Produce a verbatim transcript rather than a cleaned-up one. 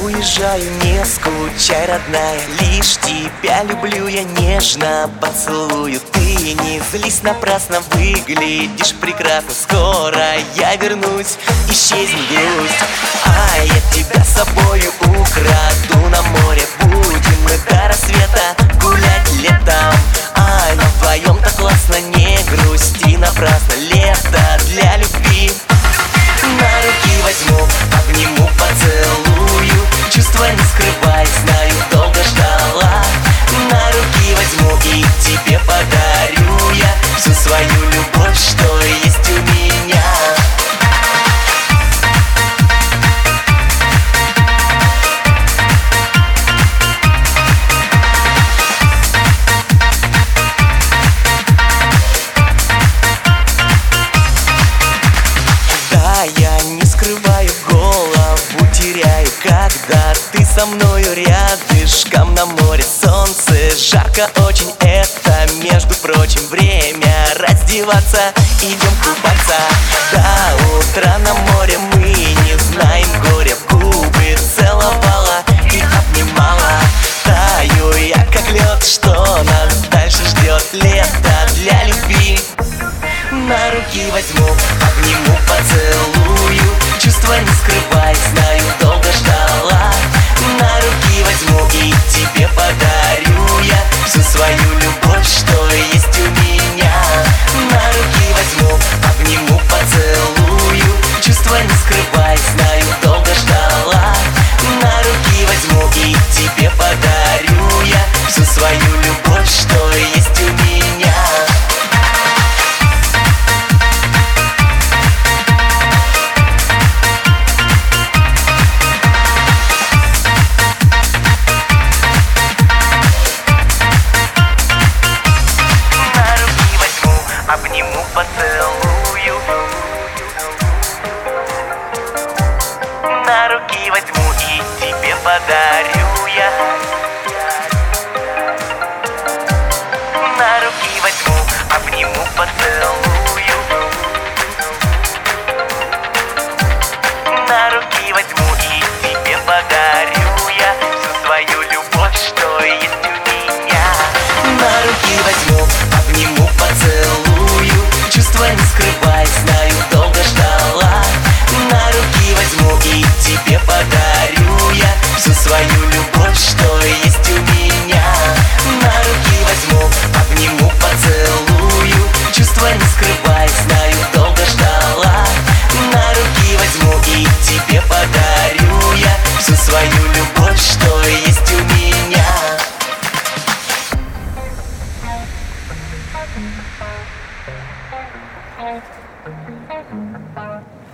уезжаю, не скучай, родная. Лишь тебя люблю, я нежно поцелую. Ты не злись напрасно, выглядишь прекрасно. Скоро я вернусь, исчезнет грусть. А я тебя с собою украду на море. Будем мы до рассвета гулять летом. А на вдвоем так классно, не грусти напрасно. Лето для любви. На руки возьму, обниму, поцелую. Чувства не скрывай, знаю, долго ждала. На руки возьму и тебе подарю я всю свою любовь, что есть у меня. Я не скрываю, голову теряю, когда ты со мною рядышком на море. Солнце жарко очень, это, между прочим, время раздеваться. Идем купаться до утра на море. Мы не знаем горя, в губы целовала и обнимала. Таю я, как лед, что нас дальше ждет. Лето для любви. На руки возьму, обниму, поцелую. Чувства не скрывай, знаю, долго ждала. На руки возьму и тебе подарю я всю свою любовь, что есть у меня. На руки возьму, обниму, поцелую. Чувства не скрывай, знаю, долго ждала. На руки возьму и тебе подарю я всю свою любовь, что есть у меня. Обниму, поцелую. На руки возьму и тебе подарю я. На руки возьму, обниму, поцелую. На руки возьму и тебе подарю я всю свою любовь, что есть у меня. На руки возьму, обниму, поцелую. Чувства не скрывай, знаю, долго ждала. На руки возьму и тебе подарю я всю свою любовь, что есть у меня. На руки возьму, обниму, поцелую. Чувства не скрывай, знаю, долго ждала. На руки возьму и тебе подарю я всю свою любовь, что есть у меня. Thank you.